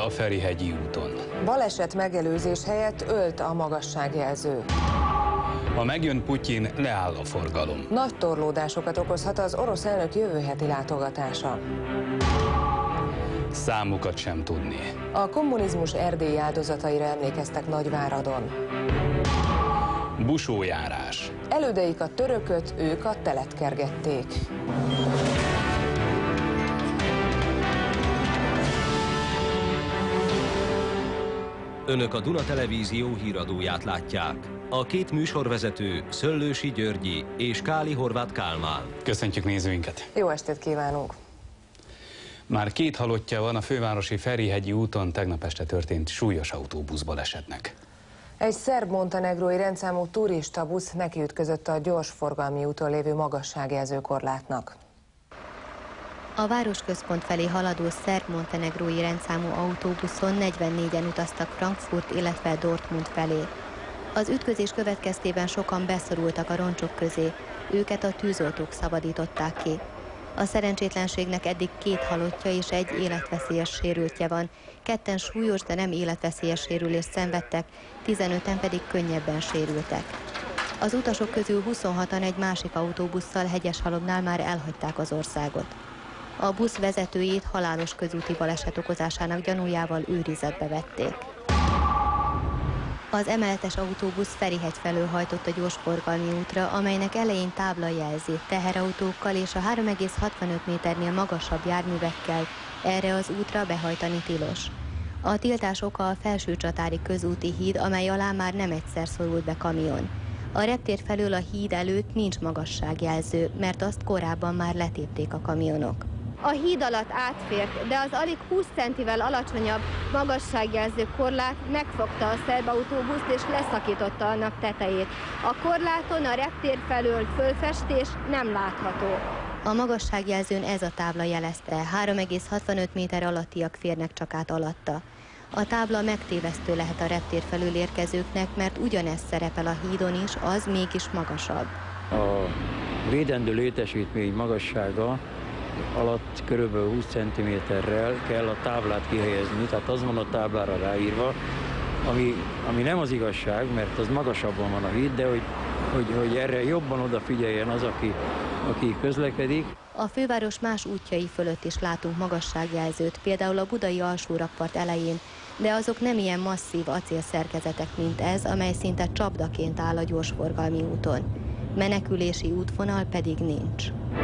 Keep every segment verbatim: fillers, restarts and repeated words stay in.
a Ferihegyi úton. Baleset megelőzés helyett ölt a magasságjelző. Ha megjön Putyin, leáll a forgalom. Nagy torlódásokat okozhat az orosz elnök jövő heti látogatása. Számukat sem tudni. A kommunizmus erdélyi áldozataira emlékeztek Nagyváradon. Busójárás. Elődeik a törököt, ők a telet kergették. Önök a Duna Televízió híradóját látják. A két műsorvezető Szöllősi Györgyi és Káli Horváth Kálmán. Köszöntjük nézőinket! Jó estét kívánunk! Már két halottja van a fővárosi Ferihegyi úton tegnap este történt súlyos autóbuszbalesetnek. Egy szerb-montenegrói rendszámú turista busz nekiütközött a gyorsforgalmi úton lévő magasságjelző korlátnak. A városközpont felé haladó szerb-montenegrói rendszámú autóbuszon negyvennégyen utaztak Frankfurt, illetve Dortmund felé. Az ütközés következtében sokan beszorultak a roncsok közé, őket a tűzoltók szabadították ki. A szerencsétlenségnek eddig két halottja és egy életveszélyes sérültje van, ketten súlyos, de nem életveszélyes sérülést szenvedtek, tizenöten pedig könnyebben sérültek. Az utasok közül huszonhatan egy másik autóbusszal Hegyeshalomnál már elhagyták az országot. A busz vezetőjét halálos közúti baleset okozásának gyanújával őrizetbe vették. Az emeletes autóbusz Ferihegy felől hajtott a gyorsforgalmi útra, amelynek elején tábla jelzi, teherautókkal és a három egész hatvanöt méternél magasabb járművekkel erre az útra behajtani tilos. A tiltás oka a Felsőcsatári közúti híd, amely alá már nem egyszer szorult be kamion. A reptér felől a híd előtt nincs magasságjelző, mert azt korábban már letépték a kamionok. A híd alatt átfért, de az alig húsz centivel alacsonyabb magasságjelző korlát megfogta a szerb autóbuszt és leszakította annak tetejét. A korláton a reptér felől fölfestés nem látható. A magasságjelzőn ez a tábla jelezte, három egész hatvanöt méter alattiak férnek csak át alatta. A tábla megtévesztő lehet a reptér felől érkezőknek, mert ugyanez szerepel a hídon is, az mégis magasabb. A védendő létesítmény magassága alatt körülbelül húsz centiméterrel kell a táblát kihelyezni, tehát az van a táblára ráírva, ami, ami nem az igazság, mert az magasabban van a híd, de hogy, hogy, hogy erre jobban odafigyeljen az, aki, aki közlekedik. A főváros más útjai fölött is látunk magasságjelzőt, például a budai alsórakpart elején, de azok nem ilyen masszív acélszerkezetek, mint ez, amely szinte csapdaként áll a gyorsforgalmi úton. Menekülési útvonal pedig nincs.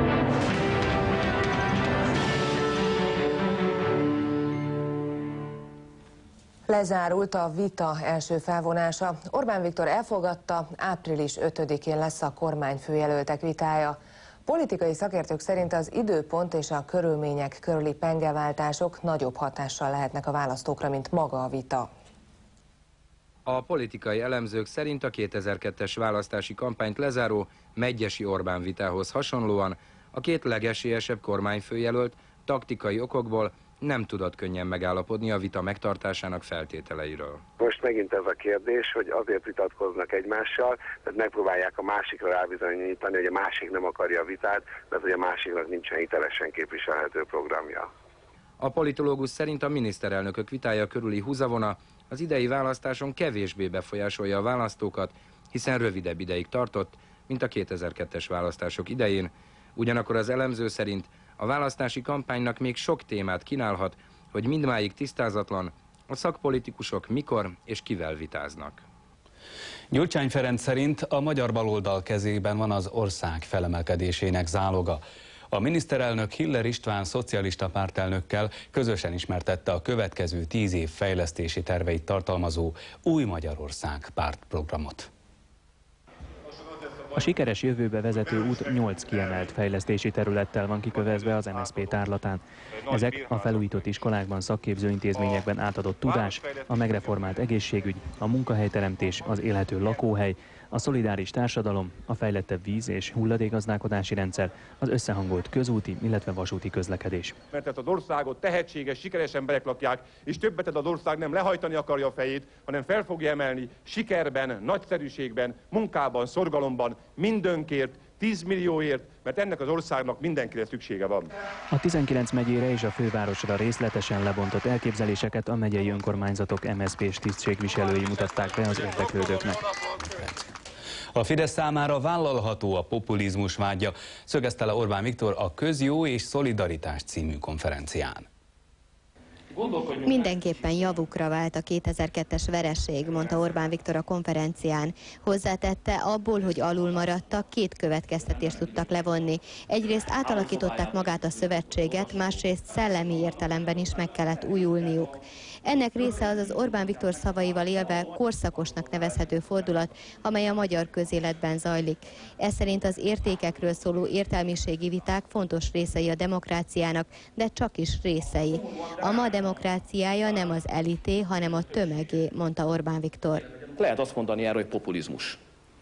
Lezárult a vita első felvonása. Orbán Viktor elfogadta, április ötödikén lesz a kormányfőjelöltek vitája. Politikai szakértők szerint az időpont és a körülmények körüli pengeváltások nagyobb hatással lehetnek a választókra, mint maga a vita. A politikai elemzők szerint a kétezer-kettes választási kampányt lezáró Medgyessy Orbán vitához hasonlóan a két legesélyesebb kormányfőjelölt taktikai okokból nem tudott könnyen megállapodni a vita megtartásának feltételeiről. Most megint ez a kérdés, hogy azért vitatkoznak egymással, tehát megpróbálják a másikra rábizonyítani, hogy a másik nem akarja a vitát, mert hogy a másiknak nincsen hitelesen képviselhető programja. A politológus szerint a miniszterelnökök vitája körüli húzavona az idei választáson kevésbé befolyásolja a választókat, hiszen rövidebb ideig tartott, mint a kétezer-kettes választások idején. Ugyanakkor az elemző szerint a választási kampánynak még sok témát kínálhat, hogy mindmáig tisztázatlan, a szakpolitikusok mikor és kivel vitáznak. Gyurcsány Ferenc szerint a magyar baloldal kezében van az ország felemelkedésének záloga. A miniszterelnök Hiller István szocialista pártelnökkel közösen ismertette a következő tíz év fejlesztési terveit tartalmazó Új Magyarország pártprogramot. A sikeres jövőbe vezető út nyolc kiemelt fejlesztési területtel van kikövezve az em es zé pé tárlatán. Ezek a felújított iskolákban, szakképzőintézményekben átadott tudás, a megreformált egészségügy, a munkahelyteremtés, az élhető lakóhely, a szolidáris társadalom, a fejlettebb víz- és hulladékgazdálkodási rendszer, az összehangolt közúti, illetve vasúti közlekedés. Mert ezt az országot tehetséges, sikeres emberek lakják, és többet az ország nem lehajtani akarja a fejét, hanem fel fogja emelni sikerben, nagyszerűségben, munkában, szorgalomban, mindönkért, tíz millióért, mert ennek az országnak mindenkire szüksége van. A tizenkilenc megyére és a fővárosra részletesen lebontott elképzeléseket a megyei önkormányzatok em es zé pés tisztségviselői mutatták be az érdeklődőknek. A Fidesz számára vállalható a populizmus vágya, szögezte le Orbán Viktor a Közjó és Szolidaritás című konferencián. Mindenképpen javukra vált a kétezer-kettes vereség, mondta Orbán Viktor a konferencián. Hozzátette, abból, hogy alul maradtak, két következtetést tudtak levonni. Egyrészt átalakították magát a szövetséget, másrészt szellemi értelemben is meg kellett újulniuk. Ennek része az az Orbán Viktor szavaival élve korszakosnak nevezhető fordulat, amely a magyar közéletben zajlik. Ez szerint az értékekről szóló értelmiségi viták fontos részei a demokráciának, de csak is részei. A ma demokráciája nem az elité, hanem a tömegé, mondta Orbán Viktor. Lehet azt mondani erről, hogy populizmus.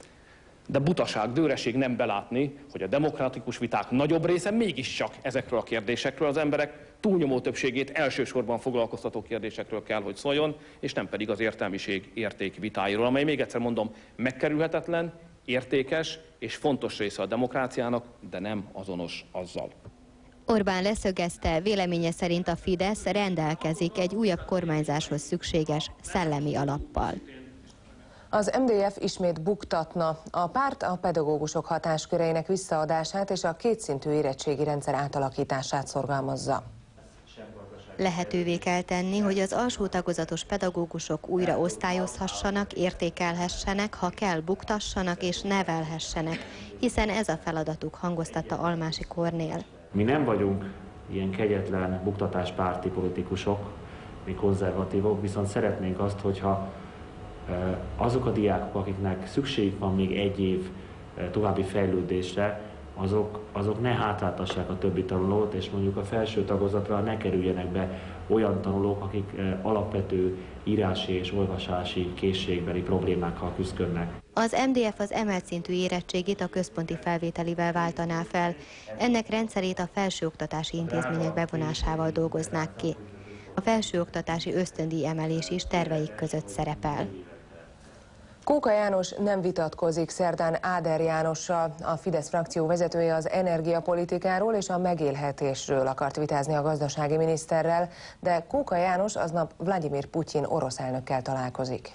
De butaság, dőreség nem belátni, hogy a demokratikus viták nagyobb része mégiscsak ezekről a kérdésekről, az emberek túlnyomó többségét elsősorban foglalkoztató kérdésekről kell, hogy szóljon, és nem pedig az értelmiség érték vitáiról, amely, még egyszer mondom, megkerülhetetlen, értékes és fontos része a demokráciának, de nem azonos azzal. Orbán leszögezte, véleménye szerint a Fidesz rendelkezik egy újabb kormányzáshoz szükséges szellemi alappal. Az em dé ef ismét buktatna. A párt a pedagógusok hatásköreinek visszaadását és a kétszintű érettségi rendszer átalakítását szorgalmazza. Lehetővé kell tenni, hogy az alsó tagozatos pedagógusok újra osztályozhassanak, értékelhessenek, ha kell, buktassanak és nevelhessenek, hiszen ez a feladatuk, hangoztatta Almási Kornél. Mi nem vagyunk ilyen kegyetlen buktatáspárti politikusok, mi konzervatívok, viszont szeretnénk azt, hogyha azok a diákok, akiknek szükségük van még egy év további fejlődésre, azok, azok ne hátráltassák a többi tanulót, és mondjuk a felső tagozatra ne kerüljenek be olyan tanulók, akik alapvető írási és olvasási készségbeli problémákkal küzdködnek. Az em dé ef az emelt szintű érettségit a központi felvételivel váltaná fel. Ennek rendszerét a felsőoktatási intézmények bevonásával dolgoznák ki. A felsőoktatási ösztöndíj emelés is terveik között szerepel. Kóka János nem vitatkozik szerdán Áder Jánossal. A Fidesz frakció vezetője az energiapolitikáról és a megélhetésről akart vitázni a gazdasági miniszterrel, de Kóka János aznap Vladimir Putyin orosz elnökkel találkozik.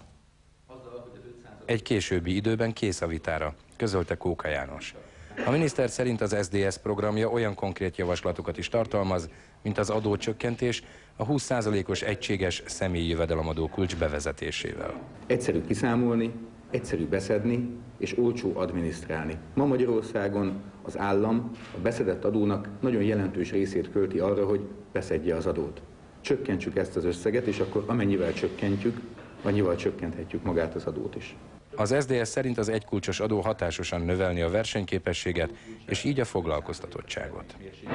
Egy későbbi időben kész a vitára, közölte Kóka János. A miniszter szerint az es zé dé es programja olyan konkrét javaslatokat is tartalmaz, mint az adócsökkentés a húsz százalékos egységes személyi jövedelemadó kulcs bevezetésével. Egyszerű kiszámolni, egyszerű beszedni és olcsó adminisztrálni. Ma Magyarországon az állam a beszedett adónak nagyon jelentős részét költi arra, hogy beszedje az adót. Csökkentsük ezt az összeget, és akkor amennyivel csökkentjük, annyival csökkenthetjük magát az adót is. Az es zé dé es szerint az egykulcsos adó hatásosan növelni a versenyképességet, és így a foglalkoztatottságot.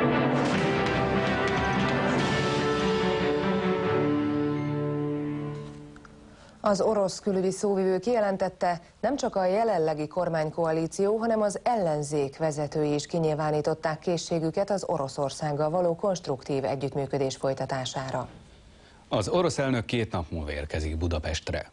Az orosz külügyi szóvivő kijelentette, nem csak a jelenlegi kormánykoalíció, hanem az ellenzék vezetői is kinyilvánították készségüket az Oroszországgal való konstruktív együttműködés folytatására. Az orosz elnök két nap múlva érkezik Budapestre.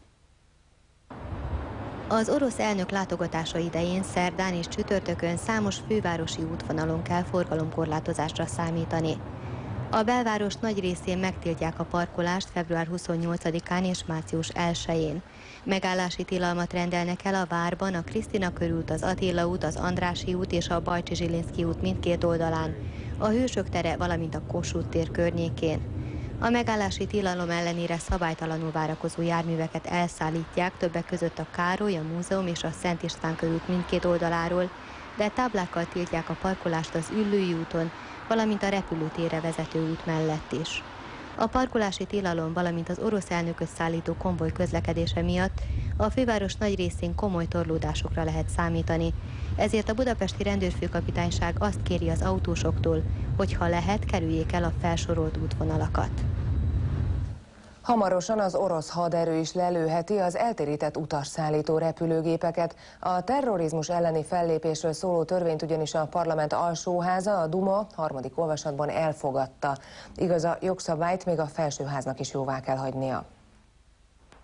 Az orosz elnök látogatása idején szerdán és csütörtökön számos fővárosi útvonalon kell forgalomkorlátozásra számítani. A belváros nagy részén megtiltják a parkolást február huszonnyolcadikán és március elsején. Megállási tilalmat rendelnek el a várban a Krisztina körút, az Attila út, az Andrássy út és a Bajcsy-Zsilinszky út mindkét oldalán, a Hősök tere, valamint a Kossuth tér környékén. A megállási tilalom ellenére szabálytalanul várakozó járműveket elszállítják, többek között a Károly, a Múzeum és a Szent István körút mindkét oldaláról, de táblákkal tiltják a parkolást az Üllői úton, valamint a repülőtérre vezető út mellett is. A parkolási tilalom, valamint az orosz elnököt szállító konvoj közlekedése miatt a főváros nagy részén komoly torlódásokra lehet számítani, ezért a budapesti rendőrfőkapitányság azt kéri az autósoktól, hogy ha lehet, kerüljék el a felsorolt útvonalakat. Hamarosan az orosz haderő is lelőheti az eltérített utasszállító repülőgépeket. A terrorizmus elleni fellépésről szóló törvényt ugyanis a parlament alsóháza, a Duma harmadik olvasatban elfogadta. Igaz, a jogszabályt még a felsőháznak is jóvá kell hagynia.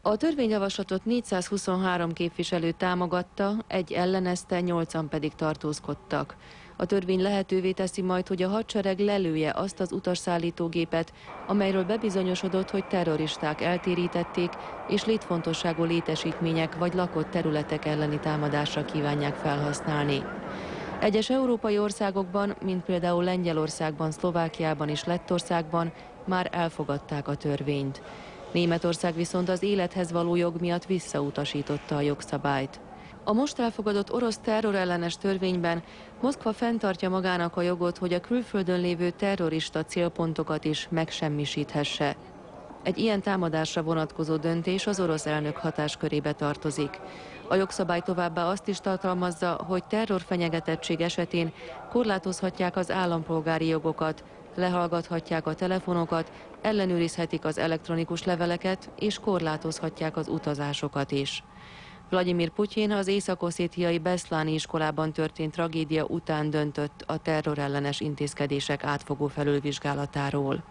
A törvényjavaslatot négyszázhuszonhárom képviselő támogatta, egy ellenezte, nyolcan pedig tartózkodtak. A törvény lehetővé teszi majd, hogy a hadsereg lelője azt az utasszállítógépet, amelyről bebizonyosodott, hogy terroristák eltérítették, és létfontosságú létesítmények vagy lakott területek elleni támadásra kívánják felhasználni. Egyes európai országokban, mint például Lengyelországban, Szlovákiában és Lettországban már elfogadták a törvényt. Németország viszont az élethez való jog miatt visszautasította a jogszabályt. A most elfogadott orosz terrorellenes törvényben Moszkva fenntartja magának a jogot, hogy a külföldön lévő terrorista célpontokat is megsemmisíthesse. Egy ilyen támadásra vonatkozó döntés az orosz elnök hatáskörébe tartozik. A jogszabály továbbá azt is tartalmazza, hogy terrorfenyegetettség esetén korlátozhatják az állampolgári jogokat, lehallgathatják a telefonokat, ellenőrizhetik az elektronikus leveleket és korlátozhatják az utazásokat is. Vladimir Putyin az észak-oszétiai Beszláni iskolában történt tragédia után döntött a terrorellenes intézkedések átfogó felülvizsgálatáról.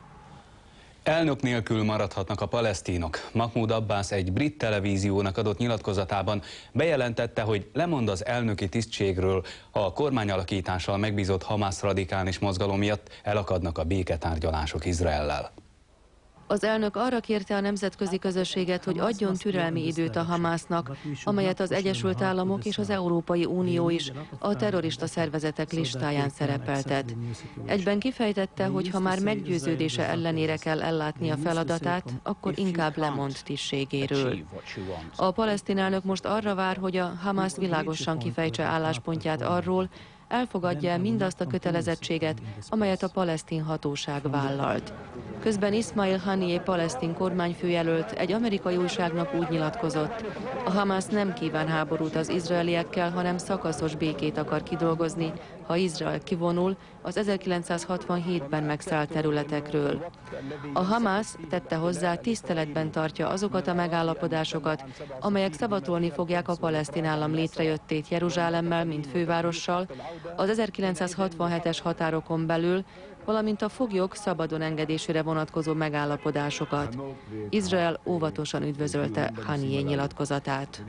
Elnök nélkül maradhatnak a palesztinok. Mahmoud Abbas egy brit televíziónak adott nyilatkozatában bejelentette, hogy lemond az elnöki tisztségről, ha a kormányalakítással megbízott Hamász radikális mozgalom miatt elakadnak a béketárgyalások Izraellel. Az elnök arra kérte a nemzetközi közösséget, hogy adjon türelmi időt a Hamásznak, amelyet az Egyesült Államok és az Európai Unió is a terrorista szervezetek listáján szerepeltet. Egyben kifejtette, hogy ha már meggyőződése ellenére kell ellátni a feladatát, akkor inkább lemond tisztségéről. A palesztin elnök most arra vár, hogy a Hamász világosan kifejtse álláspontját arról, elfogadja mindazt a kötelezettséget, amelyet a palesztin hatóság vállalt. Közben Ismail Haniyeh palesztin kormányfőjelölt egy amerikai újságnak úgy nyilatkozott, a Hamász nem kíván háborút az izraeliekkel, hanem szakaszos békét akar kidolgozni, ha Izrael kivonul az ezerkilencszázhatvanhétben megszállt területekről. A Hamász, tette hozzá, tiszteletben tartja azokat a megállapodásokat, amelyek szavatolni fogják a palesztin állam létrejöttét Jeruzsálemmel, mint fővárossal, az ezerkilencszázhatvanhetes határokon belül, valamint a foglyok szabadon engedésére vonatkozó megállapodásokat. Izrael óvatosan üdvözölte Haniyeh nyilatkozatát.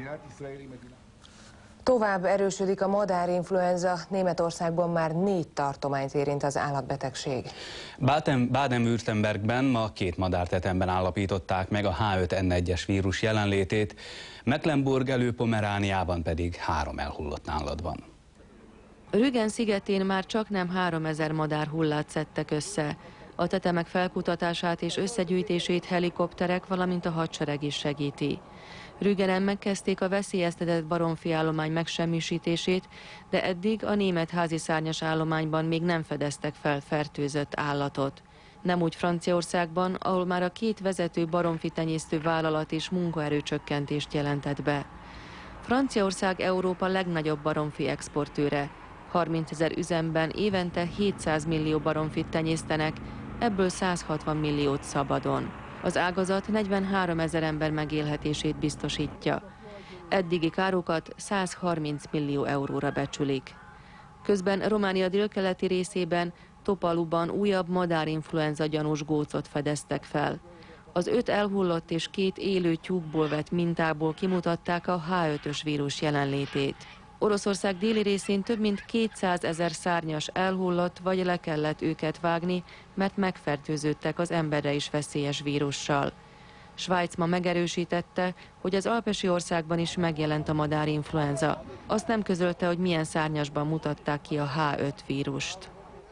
Tovább erősödik a madárinfluenza, Németországban már négy tartományt érint az állatbetegség. Baden-Württembergben ma két madártetemben állapították meg a H öt N egyes vírus jelenlétét, Mecklenburg Előpomerániában pedig három elhullott állat van. Rügen szigetén már csak nem háromezer madárhullát szedtek össze. A tetemek felkutatását és összegyűjtését helikopterek, valamint a hadsereg is segíti. Rügenen megkezdték a veszélyeztetett baromfi állomány megsemmisítését, de eddig a német házi szárnyas állományban még nem fedeztek fel fertőzött állatot. Nem úgy Franciaországban, ahol már a két vezető baromfi tenyésztő vállalat is munkaerőcsökkentést jelentett be. Franciaország Európa legnagyobb baromfi exportőre. harmincezer üzemben évente hétszáz millió baromfit tenyésztenek, ebből százhatvan milliót szabadon. Az ágazat negyvenháromezer ember megélhetését biztosítja. Eddigi károkat százharminc millió euróra becsülik. Közben Románia délkeleti részében, Topaluban újabb madárinfluenza gyanús gócot fedeztek fel. Az öt elhullott és két élő tyúkból vett mintából kimutatták a H ötös vírus jelenlétét. Oroszország déli részén több mint kétszázezer szárnyas elhullott, vagy le kellett őket vágni, mert megfertőződtek az emberre is veszélyes vírussal. Svájc ma megerősítette, hogy az alpesi országban is megjelent a madárinfluenza. Azt nem közölte, hogy milyen szárnyasban mutatták ki a H öt vírust.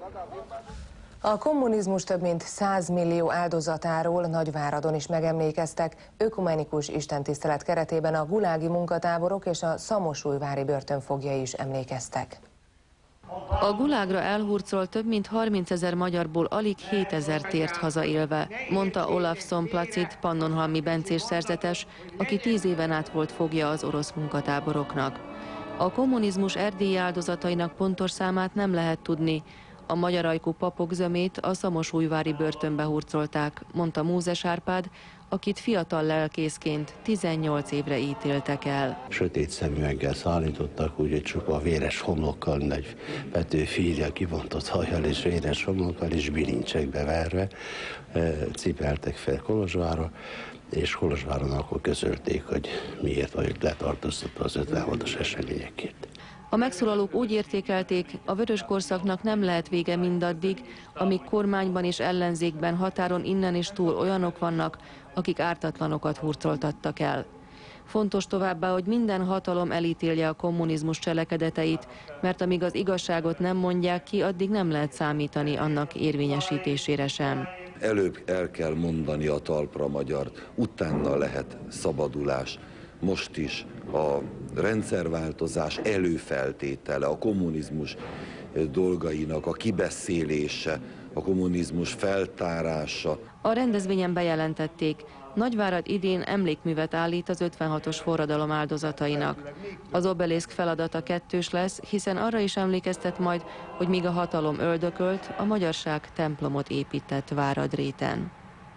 A kommunizmus több mint száz millió áldozatáról Nagyváradon is megemlékeztek, ökumenikus istentisztelet keretében a gulági munkatáborok és a szamosújvári börtönfoglyai is emlékeztek. A gulágra elhurcolt több mint harmincezer magyarból alig hétezer tért haza élve, mondta Olafsson Placid pannonhalmi bencés szerzetes, aki tíz éven át volt fogja az orosz munkatáboroknak. A kommunizmus erdélyi áldozatainak pontos számát nem lehet tudni. A magyar ajkú papok zömét a szamosújvári börtönbe hurcolták, mondta Mózes Árpád, akit fiatal lelkészként tizennyolc évre ítéltek el. Sötét szemüveggel szállítottak, úgy egy csupa véres homlokkal, egy Petőfi írja kibontott hajjal és véres homlokkal és bilincsekbe verve cipeltek fel Kolozsvárra, és Kolozsváron akkor közölték, hogy miért vagyok letartóztatva az ötvenhatos eseményekért. A megszólalók úgy értékelték, a vörös korszaknak nem lehet vége mindaddig, amíg kormányban és ellenzékben határon innen és túl olyanok vannak, akik ártatlanokat hurcoltattak el. Fontos továbbá, hogy minden hatalom elítélje a kommunizmus cselekedeteit, mert amíg az igazságot nem mondják ki, addig nem lehet számítani annak érvényesítésére sem. Előbb el kell mondani a talpra magyart, utána lehet szabadulás. Most is a rendszerváltozás előfeltétele, a kommunizmus dolgainak a kibeszélése, a kommunizmus feltárása. A rendezvényen bejelentették, Nagyvárad idén emlékművet állít az ötvenhatos forradalom áldozatainak. Az obeliszk feladata kettős lesz, hiszen arra is emlékeztet majd, hogy míg a hatalom öldökölt, a magyarság templomot épített Váradréten.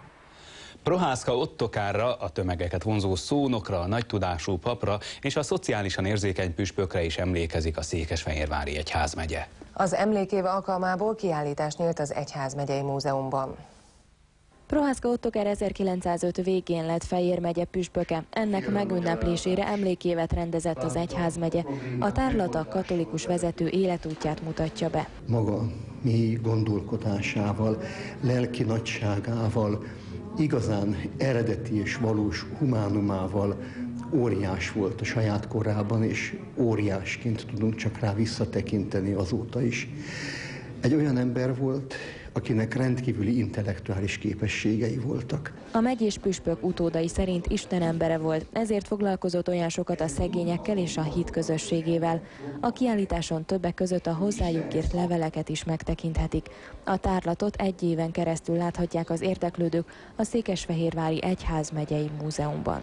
Prohászka Ottokárra, a tömegeket vonzó szónokra, a nagy tudású papra és a szociálisan érzékeny püspökre is emlékezik a Székesfehérvári Egyházmegye. Az emlékév alkalmából kiállítás nyílt az Egyházmegyei Múzeumban. Prohászka Ottokár ezerkilencszázöt végén lett Fejér megye püspöke. Ennek megünneplésére emlékévet rendezett az Egyházmegye. A tárlata katolikus vezető életútját mutatja be. Maga mély gondolkodásával, lelki nagyságával, igazán eredeti és valós humánumával óriás volt a saját korában, és óriásként tudunk csak rá visszatekinteni azóta is. Egy olyan ember volt, akinek rendkívüli intellektuális képességei voltak. A megyés püspök utódai szerint Isten embere volt, ezért foglalkozott olyan sokat a szegényekkel és a hit közösségével. A kiállításon többek között a hozzájuk írt leveleket is megtekinthetik. A tárlatot egy éven keresztül láthatják az érdeklődők a Székesfehérvári Egyházmegyei Múzeumban.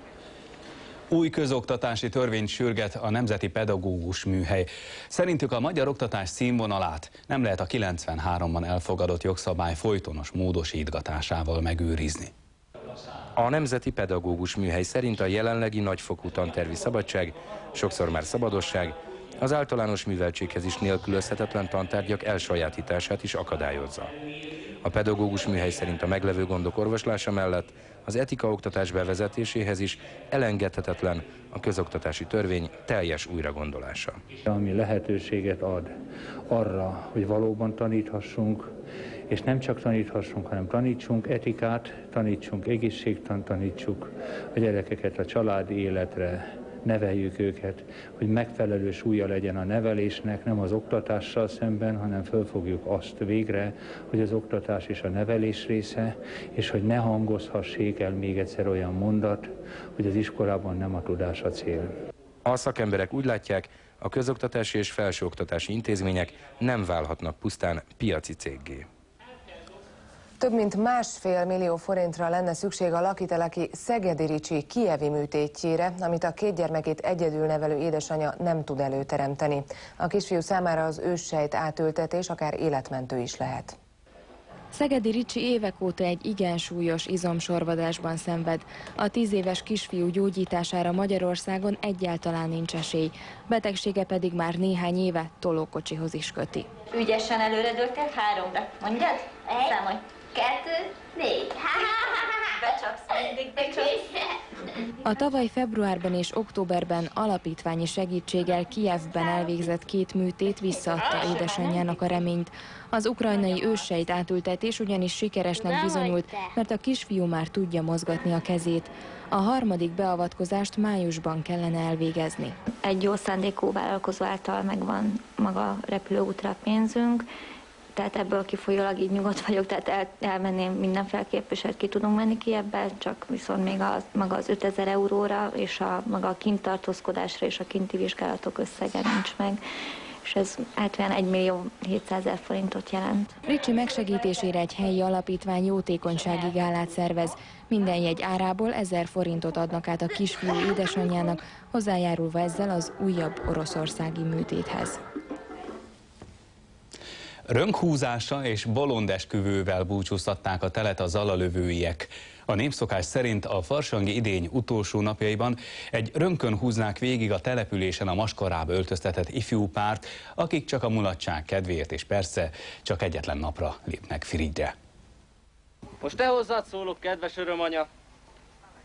Új közoktatási törvényt sürget a Nemzeti Pedagógus Műhely. Szerintük a magyar oktatás színvonalát nem lehet a kilencvenháromban elfogadott jogszabály folytonos módosítgatásával megőrizni. A Nemzeti Pedagógus Műhely szerint a jelenlegi nagyfokú tantervi szabadság, sokszor már szabadosság, az általános műveltséghez is nélkülözhetetlen tantárgyak elsajátítását is akadályozza. A pedagógus műhely szerint a meglevő gondok orvoslása mellett az etikaoktatás bevezetéséhez is elengedhetetlen a közoktatási törvény teljes újragondolása. Ami lehetőséget ad arra, hogy valóban taníthassunk, és nem csak taníthassunk, hanem tanítsunk etikát, tanítsunk egészségtant, tanítsuk a gyerekeket a családi életre, neveljük őket, hogy megfelelő súlya legyen a nevelésnek, nem az oktatással szemben, hanem fölfogjuk azt végre, hogy az oktatás is a nevelés része, és hogy ne hangozhassék el még egyszer olyan mondat, hogy az iskolában nem a tudás a cél. A szakemberek úgy látják, a közoktatási és felsőoktatási intézmények nem válhatnak pusztán piaci céggé. Több mint másfél millió forintra lenne szükség a lakiteleki Szegedi Ricsi kijevi műtétjére, amit a két gyermekét egyedül nevelő édesanyja nem tud előteremteni. A kisfiú számára az őssejt átültetés akár életmentő is lehet. Szegedi Ricsi évek óta egy igen súlyos izomsorvadásban szenved. A tíz éves kisfiú gyógyítására Magyarországon egyáltalán nincs esély. Betegsége pedig már néhány éve tolókocsihoz is köti. Ügyesen előre dögted háromra. Mondjad? Számolj. Kettő, négy. Becsapsz, mindig becsapsz. A tavaly februárban és októberben alapítványi segítséggel Kijevben elvégzett két műtét visszaadta édesanyjának a reményt. Az ukrajnai őssejt átültetés ugyanis sikeresnek bizonyult, mert a kisfiú már tudja mozgatni a kezét. A harmadik beavatkozást májusban kellene elvégezni. Egy jó szándékú vállalkozó által megvan maga repülőútra pénzünk, tehát ebből kifolyólag így nyugodt vagyok, tehát el, elmenném mindenféleképp, és ki tudunk menni ki ebben, csak viszont még az, maga az ötezer euróra, és a, maga a kint tartózkodásra és a kinti vizsgálatok összege nincs meg, és ez általán egy millió hétszázezer forintot jelent. Ricsi megsegítésére egy helyi alapítvány jótékonysági gálát szervez. Minden jegy árából ezer forintot adnak át a kisfiú édesanyjának, hozzájárulva ezzel az újabb oroszországi műtéthez. Rönkhúzása és bolondesküvővel búcsúztatták a telet a zalalövőiek. A népszokás szerint a farsangi idény utolsó napjaiban egy rönkön húznák végig a településen a maskarába öltöztetett ifjú párt, akik csak a mulatság kedvéért és persze csak egyetlen napra lépnek Frigyre. Most te hozzád szólok, kedves örömanya!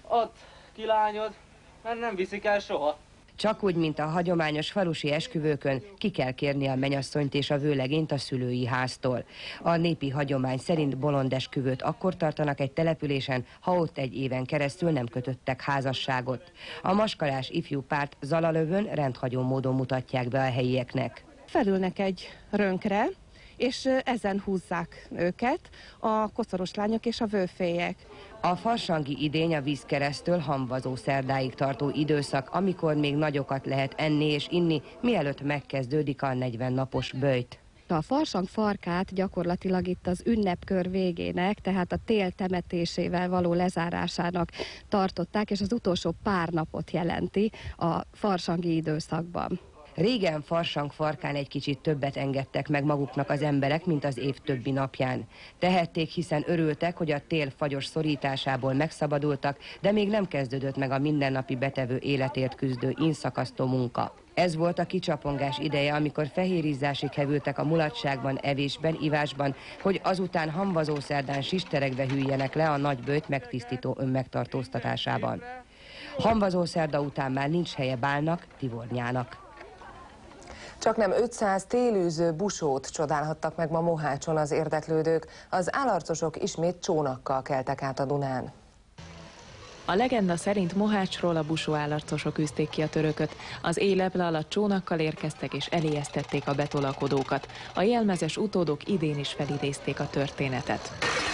Ott kilányod, mert nem viszik el soha. Csak úgy, mint a hagyományos falusi esküvőkön, ki kell kérni a menyasszonyt és a vőlegényt a szülői háztól. A népi hagyomány szerint bolondesküvőt akkor tartanak egy településen, ha ott egy éven keresztül nem kötöttek házasságot. A maskarás ifjú párt Zalalövön rendhagyó módon mutatják be a helyieknek. Felülnek egy rönkre, és ezen húzzák őket a kocoros lányok és a vőfélyek. A farsangi idény a vízkeresztől hamvazó szerdáig tartó időszak, amikor még nagyokat lehet enni és inni, mielőtt megkezdődik a negyven napos böjt. A farsang farkát gyakorlatilag itt az ünnepkör végének, tehát a tél temetésével való lezárásának tartották, és az utolsó pár napot jelenti a farsangi időszakban. Régen farsang farkán egy kicsit többet engedtek meg maguknak az emberek, mint az év többi napján. Tehették, hiszen örültek, hogy a tél fagyos szorításából megszabadultak, de még nem kezdődött meg a mindennapi betevő életért küzdő inszakasztó munka. Ez volt a kicsapongás ideje, amikor fehérizzásig hevültek a mulatságban, evésben, ivásban, hogy azután hamvazó szerdán sisteregve hűljenek le a nagy böjt megtisztító önmegtartóztatásában. Hamvazó szerda után már nincs helye bálnak, tivornyának. Csaknem ötszáz télűző busót csodálhattak meg ma Mohácson az érdeklődők. Az állarcosok ismét csónakkal keltek át a Dunán. A legenda szerint Mohácsról a busó állarcosok űzték ki a törököt. Az éjleple alatt csónakkal érkeztek és eléjesztették a betolakodókat. A jelmezes utódok idén is felidézték a történetet.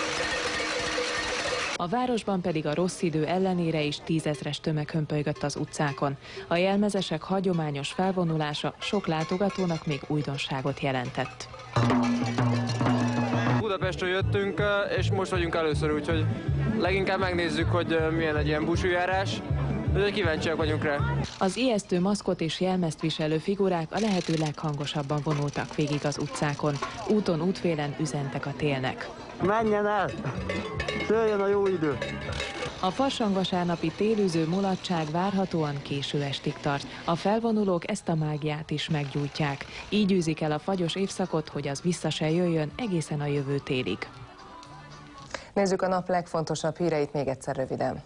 A városban pedig a rossz idő ellenére is tízezres tömeg hömpölygött az utcákon. A jelmezesek hagyományos felvonulása sok látogatónak még újdonságot jelentett. Budapestről jöttünk, és most vagyunk először, úgyhogy leginkább megnézzük, hogy milyen egy ilyen busújárás. De kíváncsiak vagyunk rá. Az ijesztő maszkot és jelmezt viselő figurák a lehető leghangosabban vonultak végig az utcákon. Úton, útfélen üzentek a télnek. Menjen el! Jöjjön a jó idő! A farsangvasárnapi télűző mulatság várhatóan késő estig tart. A felvonulók ezt a mágiát is meggyújtják. Így űzik el a fagyos évszakot, hogy az vissza se jöjjön egészen a jövő télig. Nézzük a nap legfontosabb híreit még egyszer röviden.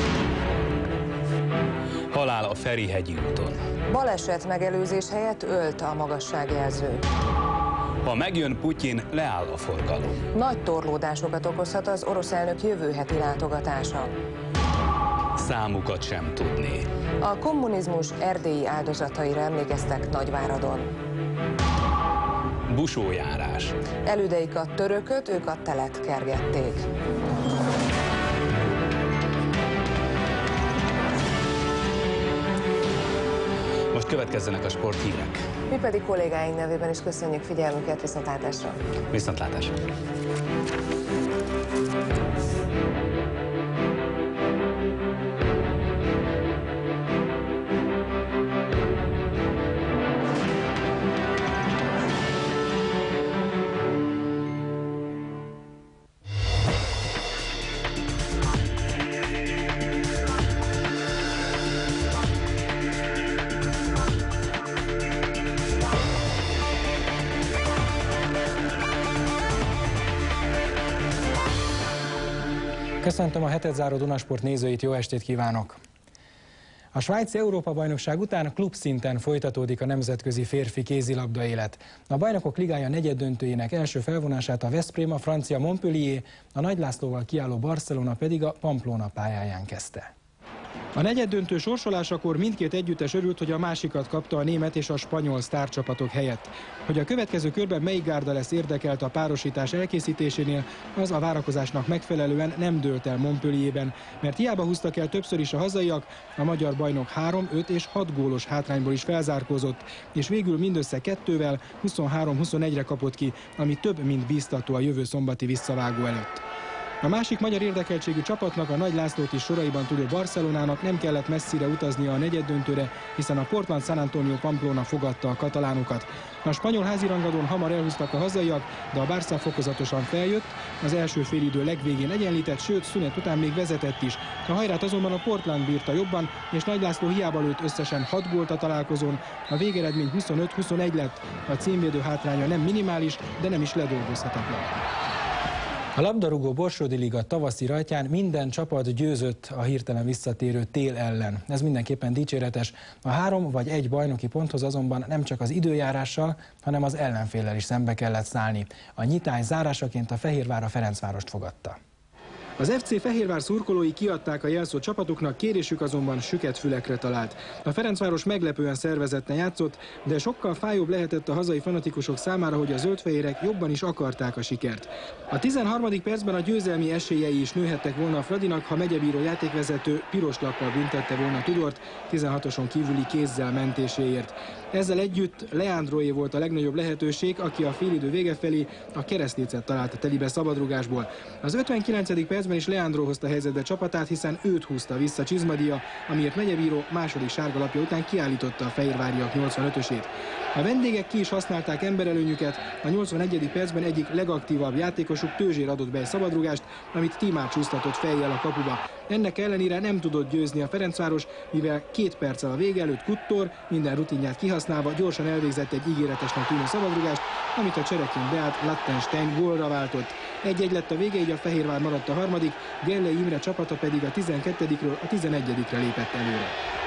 Halál a Ferihegyi úton. Baleset megelőzés helyett ölt a magasságjelző. Ha megjön Putyin, leáll a forgalom. Nagy torlódásokat okozhat az orosz elnök jövő heti látogatása. Számukat sem tudni. A kommunizmus erdélyi áldozataira emlékeztek Nagyváradon. Busójárás. Elődeik a törököt, ők a telet kergették. Most következzenek a sporthírek. Mi pedig kollégáink nevében is köszönjük figyelmüket, viszontlátásra! Viszontlátásra! Köszöntöm a hetet záró Dunasport nézőit, jó estét kívánok! A svájci Európa-bajnokság után a klubszinten folytatódik a nemzetközi férfi kézilabda élet. A Bajnokok Ligája negyeddöntőjének első felvonását a Veszprém, a francia Montpellier, a Nagy Lászlóval kiálló Barcelona pedig a Pamplona pályáján kezdte. A negyeddöntő sorsolásakor mindkét együttes örült, hogy a másikat kapta a német és a spanyol sztárcsapatok helyett. Hogy a következő körben melyik gárda lesz érdekelt a párosítás elkészítésénél, az a várakozásnak megfelelően nem dőlt el Montpellierben, mert hiába húztak el többször is a hazaiak, a magyar bajnok három, öt és hat gólos hátrányból is felzárkózott, és végül mindössze kettővel huszonhárom huszonegyre kapott ki, ami több, mint bíztató a jövő szombati visszavágó előtt. A másik magyar érdekeltségű csapatnak, a Nagy Lászlót is soraiban tudó Barcelonának nem kellett messzire utaznia a negyeddöntőre, hiszen a Portland San Antonio Pamplona fogadta a katalánokat. A spanyol házirangadón hamar elhúztak a hazaiak, de a Barca fokozatosan feljött, az első félidő legvégén egyenlített, sőt szünet után még vezetett is. A hajrát azonban a Portland bírta jobban, és Nagy László hiába lőtt összesen hat gólt a találkozón, a végeredmény huszonöt huszonegy lett. A címvédő hátránya nem minimális, de nem is ledolgozhatatlan. A labdarúgó Borsodi Liga tavaszi rajtján minden csapat győzött a hirtelen visszatérő tél ellen. Ez mindenképpen dicséretes. A három vagy egy bajnoki ponthoz azonban nem csak az időjárással, hanem az ellenféllel is szembe kellett szállni. A nyitány zárásaként a Fehérvár a Ferencvárost fogadta. Az ef cé Fehérvár szurkolói kiadták a jelszó csapatuknak, kérésük azonban süket fülekre talált. A Ferencváros meglepően szervezetten játszott, de sokkal fájóbb lehetett a hazai fanatikusok számára, hogy a zöldfehérek jobban is akarták a sikert. A tizenharmadik percben a győzelmi esélyei is nőhettek volna a Fradinak, ha megyebíró játékvezető piros lappal büntette volna Tudort tizenhatoson kívüli kézzel mentéséért. Ezzel együtt Leandroé volt a legnagyobb lehetőség, aki a félidő vége felé a keresztlécet találta telibe szabadrugásból. Az ötvenkilencedik percben is Leandro hozta helyzetbe csapatát, hiszen őt húzta vissza Csizmadia, amiért megyebíró második sárgalapja után kiállította a fehérváriak nyolcvanötösét. A vendégek ki is használták emberelőnyüket, a nyolcvanegyedik percben egyik legaktívabb játékosuk Tőzsér adott be egy szabadrugást, amit Tímár csúsztatott fejjel a kapuba. Ennek ellenére nem tudott győzni a Ferencváros, mivel két perccel a vége előtt Kuttor minden rutinját kihasználva gyorsan elvégzett egy ígéretesnek tűnő szabadrugást, amit a csereként beállt Lattenstein gólra váltott. Egy-egy lett a vége, így a Fehérvár maradt a harmadik, Gellei Imre csapata pedig a tizenkettedikről a tizenegyedikre lépett előre.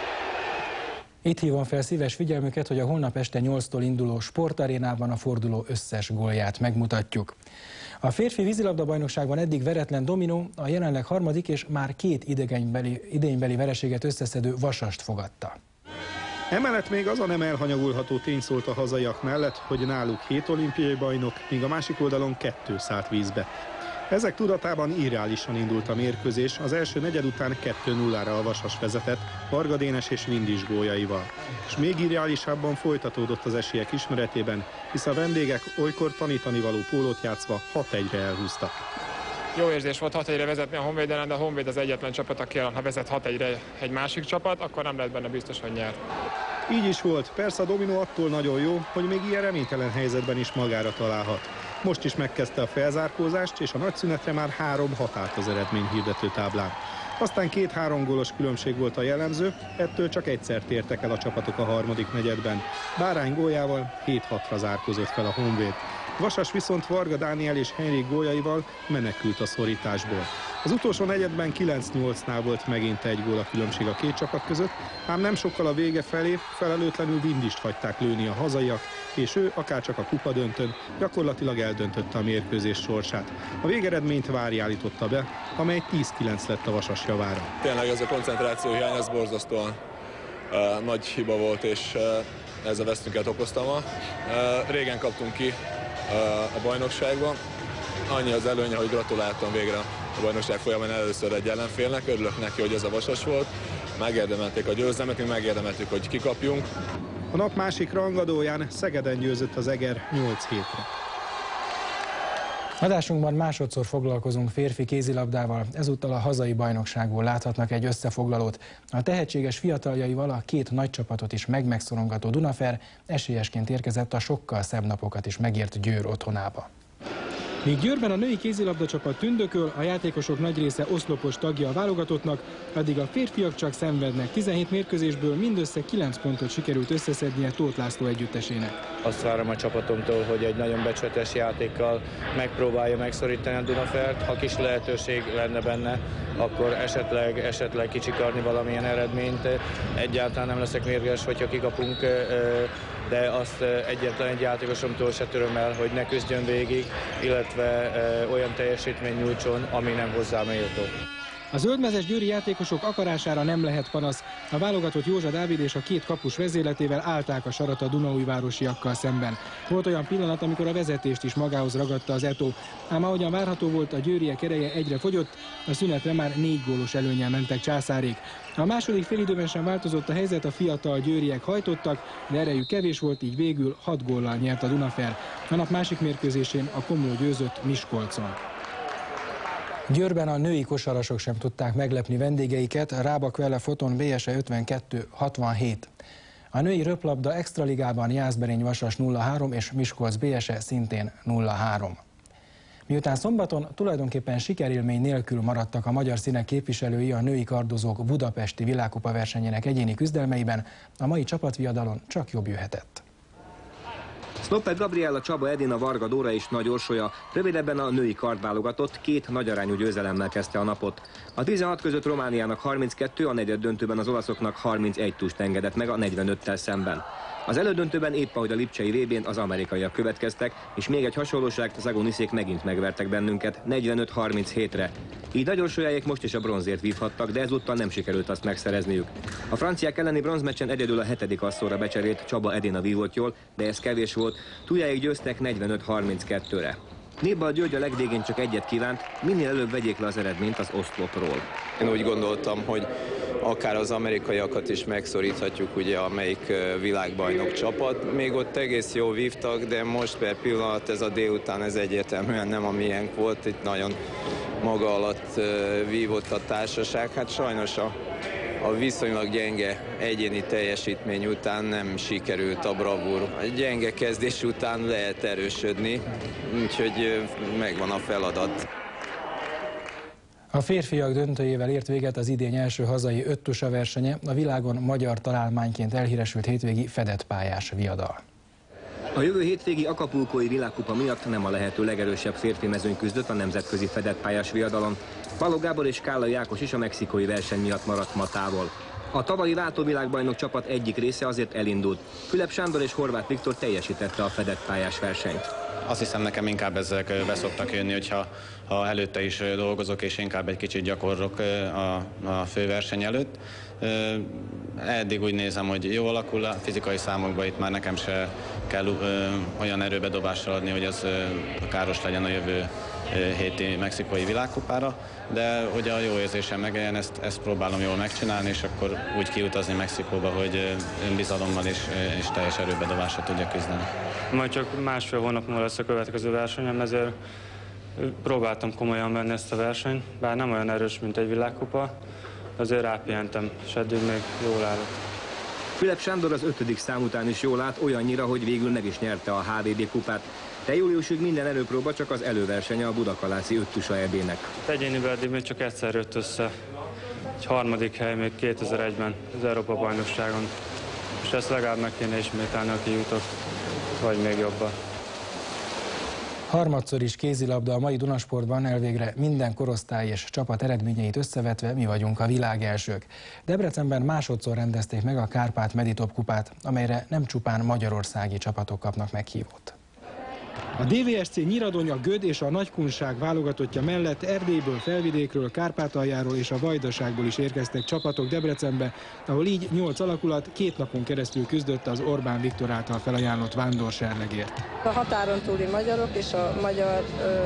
Itt hívom fel szíves figyelmüket, hogy a holnap este nyolctól induló sportarénában a forduló összes gólját megmutatjuk. A férfi vízilabda-bajnokságban eddig veretlen Dominó a jelenleg harmadik és már két idénybeli, idénybeli vereséget összeszedő Vasast fogadta. Emellett még az a nem elhanyagolható tény szólt a hazaiak mellett, hogy náluk hét olimpiai bajnok, míg a másik oldalon kettő szállt vízbe. Ezek tudatában irreálisan indult a mérkőzés, az első negyed után kettő nullára a Vasas vezetett, Varga Dénes és Vindis góljaival. És még irreálisabban folytatódott az esélyek ismeretében, hisz a vendégek olykor tanítani való pólót játszva hat egyre elhúztak. Jó érzés volt hat egyre vezetni a Honvéden, de a Honvéd az egyetlen csapat, aki ha vezet hat egyre egy másik csapat, akkor nem lehet benne biztos, hogy nyer. Így is volt, persze a Dominó attól nagyon jó, hogy még ilyen reménytelen helyzetben is magára találhat. Most is megkezdte a felzárkózást, és a nagyszünetre már három hat állt az eredmény hirdető táblán. Aztán két-három gólos különbség volt a jellemző, ettől csak egyszer tértek el a csapatok a harmadik negyedben. Bárány góljával hét hatra zárkózott fel a Honvéd. Vasas viszont Varga Dániel és Henrik góljaival menekült a szorításból. Az utolsó negyedben kilenc nyolcnál volt megint egy gól a különbség a két csapat között, ám nem sokkal a vége felé felelőtlenül Vindist hagyták lőni a hazaiak, és ő akárcsak a kupadöntőn gyakorlatilag eldöntötte a mérkőzés sorsát. A végeredményt Vári állította be, amely tíz kilenc lett a Vasas javára. Tényleg ez a koncentráció hiány, az borzasztóan uh, nagy hiba volt, és uh, ez a vesztünket okozta ma. Uh, régen kaptunk ki uh, a bajnokságban. Annyi az előnye, hogy gratuláltam végre a bajnokság folyamán először egy ellenfélnek. Örülök neki, hogy ez a Vasas volt. Megérdemelték a győzelmet, mi megérdemeltük, hogy kikapjunk. A nap másik rangadóján Szegeden győzött az Eger nyolc hétre. Adásunkban másodszor foglalkozunk férfi kézilabdával, ezúttal a hazai bajnokságból láthatnak egy összefoglalót. A tehetséges fiataljaival a két nagy csapatot is megmegszorongató Dunafer esélyesként érkezett a sokkal szebb napokat is megért Győr otthonába. Míg Győrben a női kézilabda csapat tündököl, a játékosok nagy része oszlopos tagja a válogatottnak, addig a férfiak csak szenvednek. tizenhét mérkőzésből mindössze kilenc pontot sikerült összeszednie Tóth László együttesének. Azt várom a csapatomtól, hogy egy nagyon becsületes játékkal megpróbálja megszorítani a Dunafert. Ha kis lehetőség lenne benne, akkor esetleg, esetleg kicsikarni valamilyen eredményt. Egyáltalán nem leszek mérges, hogyha kikapunk, de azt egyetlen egy játékosomtól se töröm el, hogy ne küzdjön végig, illetve olyan teljesítmény nyújtson, ami nem hozzá méltó. A zöldmezes győri játékosok akarására nem lehet panasz. A válogatott Józsa Dávid és a két kapus vezérletével állták a sarat a dunaújvárosiakkal szemben. Volt olyan pillanat, amikor a vezetést is magához ragadta az Eto, ám ahogyan várható volt, a győriek ereje egyre fogyott, a szünetre már négy gólos előnnyel mentek császárék. A második félidőben sem változott a helyzet, a fiatal győriek hajtottak, de erejük kevés volt, így végül hat góllal nyert a Dunafer. A nap másik mérkőzésén a Komló győzött Miskolcon. Győrben a női kosarasok sem tudták meglepni vendégeiket, Rába Kvele Foton bé es e ötvenkettő hatvanhét. A női röplabda extraligában Jászberény Vasas nulla három és Miskolc bé es e szintén nulla három. Miután szombaton tulajdonképpen sikerélmény nélkül maradtak a magyar színek képviselői a női kardozók budapesti világkupa versenyének egyéni küzdelmeiben, a mai csapatviadalon csak jobb jöhetett. Snoppek Gabriella, Csaba Edina, Varga Dóra és Nagy Orsolya rövidebben a női kardválogatott két nagyarányú győzelemmel kezdte a napot. A tizenhat között Romániának harminckettő, a negyed döntőben az olaszoknak harmincegy tust engedett meg a negyvenöttel szemben. Az elődöntőben épp ahogy a lipcsei vé bén az amerikaiak következtek, és még egy hasonlóság, Zagoniszék megint megvertek bennünket negyvenöt harminchétre. Így Nagy Orsolyáék most is a bronzért vívhattak, de ezúttal nem sikerült azt megszerezniük. A franciák elleni bronzmeccsen egyedül a hetedik asszóra becserélt Csaba Edina vívott jól, de ez kevés volt, túljáig győztek negyvenöt harminckettőre. Nébal György a legvégén csak egyet kívánt, minél előbb vegyék le az eredményt az oszlopról. Én úgy gondoltam, hogy akár az amerikaiakat is megszoríthatjuk, ugye, amelyik világbajnok csapat. Még ott egész jól vívtak, de most per pillanat ez a délután ez egyértelműen nem a miénk volt. Itt nagyon maga alatt vívott a társaság. Hát sajnos a, a viszonylag gyenge egyéni teljesítmény után nem sikerült a bravúr. A gyenge kezdés után lehet erősödni, úgyhogy megvan a feladat. A férfiak döntőjével ért véget az idény első hazai öttusa versenye, a világon magyar találmányként elhíresült hétvégi fedett pályás viadal. A jövő hétvégi Acapulcói világkupa miatt nem a lehető legerősebb férfi mezőny küzdött a nemzetközi fedett pályás viadalon. Balogh Gábor és Kállai Ákos is a mexikói verseny miatt maradt ma távol. A tavalyi váltóvilágbajnok csapat egyik része azért elindult. Fülep Sándor és Horváth Viktor teljesítette a fedett pályás versenyt. Azt hiszem, nekem inkább ezek beszoktak jönni, hogyha ha előtte is dolgozok, és inkább egy kicsit gyakorlok a, a főverseny előtt. Eddig úgy nézem, hogy jó alakul, a fizikai számokban itt már nekem se kell ö, olyan erőbedobással adni, hogy az ö, káros legyen a jövő héti mexikói világkupára, de hogy a jó érzésem megjeljen, ezt, ezt próbálom jól megcsinálni, és akkor úgy kiutazni Mexikóba, hogy önbizalommal és, és teljes erőbedobásra tudja küzdeni. Majd csak másfél hónap múlva lesz a következő versenyem, ezért próbáltam komolyan venni ezt a versenyt, bár nem olyan erős, mint egy világkupa, azért rápihentem, és eddig még jól állok. Fülep Sándor az ötödik szám után is jól állt, olyannyira, hogy végül meg is nyerte a há vé bé kupát. De júliusig minden erőpróba csak az előversenye a Budakalászi öttusa é bének. Egyéniben eddig még csak egyszer jött össze, egy harmadik hely még kétezer-egyben az Európa-bajnokságon. És ezt legalább meg kéne ismételni, aki jutott, vagy még jobban. Harmadszor is kézilabda a mai Dunasportban, elvégre minden korosztály és csapat eredményeit összevetve mi vagyunk a világ elsők. Debrecenben másodszor rendezték meg a Kárpát Meditop kupát, amelyre nem csupán magyarországi csapatok kapnak meghívót. A dé vé es cé Nyíradony, a Göd és a Nagykunság válogatottja mellett Erdélyből, Felvidékről, Kárpátaljáról és a Vajdaságból is érkeztek csapatok Debrecenbe, ahol így nyolc alakulat két napon keresztül küzdött az Orbán Viktor által felajánlott vándorserlegért. A határon túli magyarok és a magyar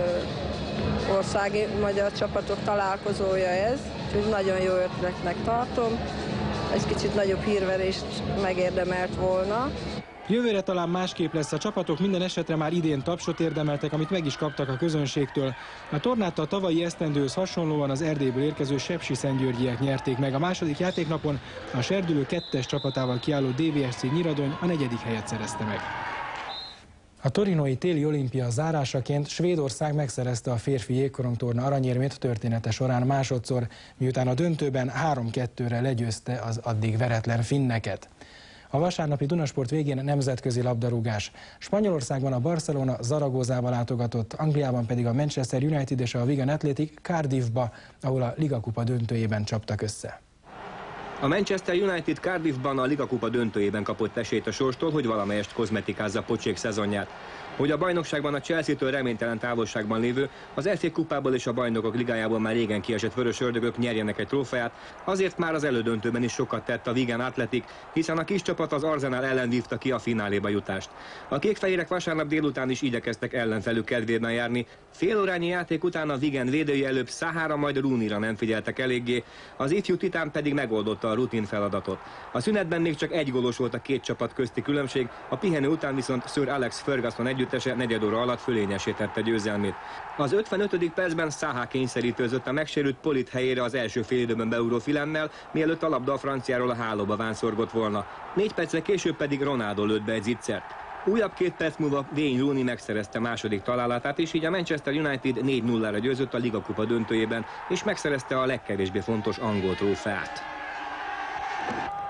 ö, országi magyar csapatok találkozója ez, úgyhogy nagyon jó ötletnek tartom. Egy kicsit nagyobb hírverést megérdemelt volna. Jövőre talán másképp lesz, a csapatok minden esetre már idén tapsot érdemeltek, amit meg is kaptak a közönségtől. A tornát a tavalyi esztendőhöz hasonlóan az Erdélyből érkező sepsiszentgyörgyiek nyerték meg. A második játéknapon a serdülő kettes csapatával kiálló dé vé es cé Nyíradony a negyedik helyet szerezte meg. A torinói téli olimpia zárásaként Svédország megszerezte a férfi jégkorongtorna aranyérmét története során másodszor, miután a döntőben három kettőre legyőzte az addig veretlen finneket. A vasárnapi Dunasport végén nemzetközi labdarúgás. Spanyolországban a Barcelona Zaragozzába látogatott, Angliában pedig a Manchester United és a Wigan Athletic Cardiffba, ahol a ligakupa döntőjében csaptak össze. A Manchester United Cardiffban a ligakupa döntőjében kapott esélyt a sorstól, hogy valamelyest kozmetikázza pocsék szezonját. Hogy a bajnokságban a Chelsea-től reménytelen távolságban lévő, az ef á kupából és a bajnokok ligájából már régen kiesett vörös ördögök nyerjenek egy trófeát, azért már az elődöntőben is sokat tett a Wigan Athletic, hiszen a kis csapat az Arsenal ellen vívta ki a fináléba jutást. A kékfehérek vasárnap délután is igyekeztek ellenfelük kedvében járni. Fél órányi játék után a Wigan védői előbb Sahara, majd Rooneyra nem figyeltek eléggé, az ifjú titán pedig megoldotta a rutin feladatot. A szünetben még csak egy gólos volt a két csapat közti különbség, a pihenő után viszont Sir Alex Ferguson együttese negyed óra alatt fölényesítette győzelmét. Az ötvenötödik percben Zaha kényszerítőzött a megsérült Polit helyére az első félidőben beugró Filemmel, mielőtt a labda a franciáról a hálóba vánszorgott volna. Négy perccel később pedig Ronaldo lőtt be egy zicsert. Újabb két perc múlva Wayne Rooney megszerezte második találatát, és így a Manchester United négy nullára győzött a ligakupa döntőjében, és megszerezte a legkevésbé fontos angol trófeát.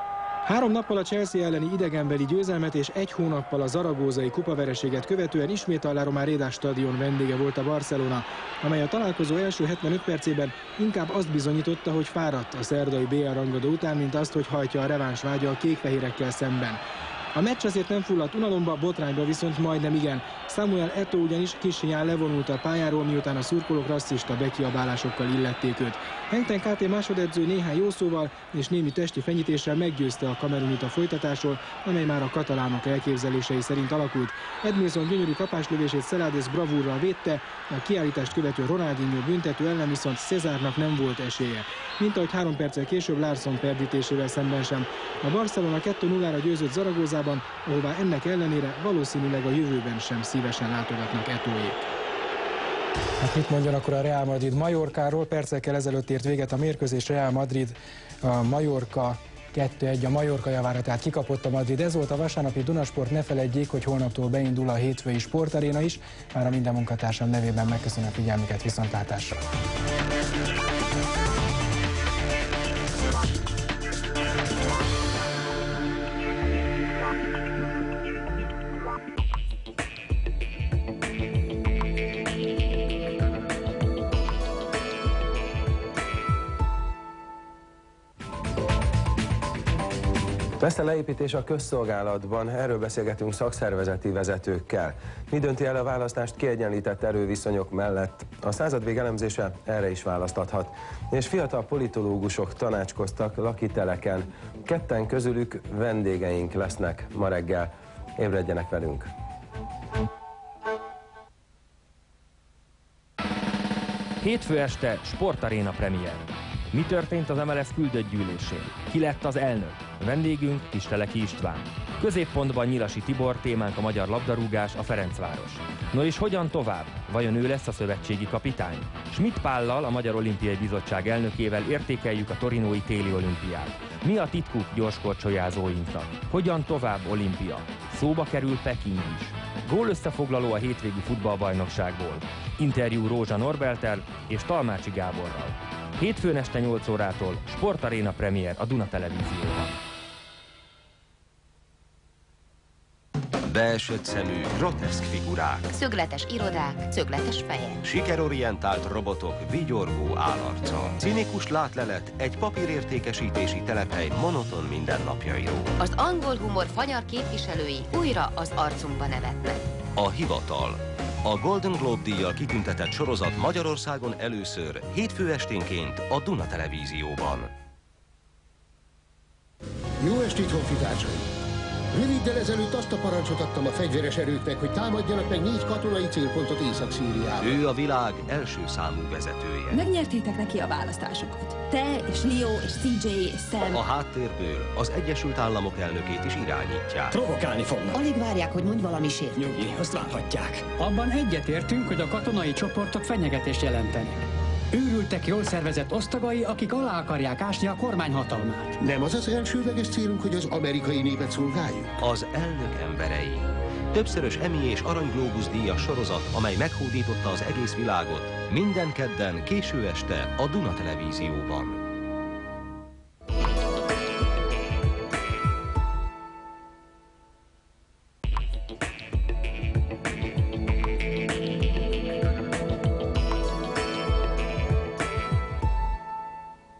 Három nappal a Chelsea elleni idegenbeli győzelmet és egy hónappal a zaragózai kupavereséget követően ismét a La Romareda stadion vendége volt a Barcelona, amely a találkozó első hetvenöt percében inkább azt bizonyította, hogy fáradt a szerdai bé el rangadó után, mint azt, hogy hajtja a reváns vágya a kékfehérekkel szemben. A meccs azért nem fulladt unalomba, botrányba viszont majdnem igen. Samuel Eto'o ugyanis kis hián levonult a pályáról, miután a szurkolók rasszista bekiabálásokkal illették őt. Hengten ká té másodedző néhány jó szóval és némi testi fenyítéssel meggyőzte a kamerunit a folytatásról, amely már a katalánok elképzelései szerint alakult. Edmilson gyönyörű kapáslövését Celades bravúrral védte, a kiállítást követő Ronaldinho büntető ellen viszont Césárnak nem volt esélye. Mint ahogy három perccel később Larsson perdítésével szemben sem. A Barcelona kettő nullára győzött Zaragozában, ahová ennek ellenére valószínűleg a jövőben sem szívesen látogatnak Eto'ék. Hát mit mondjon akkor a Real Madrid Mallorcáról? Percekkel ezelőtt ért véget a mérkőzés. Real Madrid, a Mallorca kettő egy a Mallorca javára, tehát kikapott a Madrid. Ez volt a vasárnapi Dunasport, ne feledjék, hogy holnaptól beindul a hétfői sportaréna is. Már a minden munkatársam nevében megköszönöm a figyelmüket, viszontlátásra! Messze leépítés a közszolgálatban, erről beszélgetünk szakszervezeti vezetőkkel. Mi dönti el a választást kiegyenlített erőviszonyok mellett? A századvég elemzése erre is választathat. És fiatal politológusok tanácskoztak lakiteleken. Ketten közülük vendégeink lesznek ma reggel. Ébredjenek velünk! Hétfő este Sportaréna premier. Mi történt az em el es küldött gyűlésén? Ki lett az elnök? Vendégünk Kisteleki István. Középpontban Nyilasi Tibor, témánk a magyar labdarúgás, a Ferencváros. No és hogyan tovább? Vajon ő lesz a szövetségi kapitány? Schmidt Pállal, a Magyar Olimpiai Bizottság elnökével értékeljük a torinói téli olimpiát. Mi a titkuk gyorskorcsolyázóinknak? Hogyan tovább olimpia? Szóba kerül Peking is. Gól összefoglaló a hétvégi futballbajnokságból. Interjú Rózsa Norberttel és Talmácsi Gáborral. Hétfőn este nyolc órától Sportaréna premier a Duna Televízióban. Beesett szemű, groteszk figurák. Szögletes irodák, szögletes fejek. Sikerorientált robotok, vigyorgó állarccal. Cinikus látlelet, egy papírértékesítési telephely monoton mindennapjairól. Az angol humor fanyar képviselői újra az arcunkba nevetnek. A hivatal. A Golden Globe díjjal kitüntetett sorozat Magyarországon először hétfő esténként a Duna Televízióban. Jó estét, honfitársaim! Röviddel ezelőtt azt a parancsot adtam a fegyveres erőknek, hogy támadjanak meg négy katonai célpontot Észak-Szíriában. Ő a világ első számú vezetője. Megnyertétek neki a választásokat. Te és Leo és cé jé és Sam. A háttérből az Egyesült Államok elnökét is irányítják. Provokálni fognak. Alig várják, hogy mondj valami sért. Nyugi, azt várhatják. Abban egyetértünk, hogy a katonai csoportok fenyegetést jelentenek. Őrültek, jól szervezett osztagai, akik alá akarják ásni a kormány hatalmát. Nem az az elsődleges célunk, hogy az amerikai népet szolgáljuk? Az elnök emberei. Többszörös Emmy és Arany Glóbusz díjas sorozat, amely meghódította az egész világot. Minden kedden, késő este a Duna Televízióban.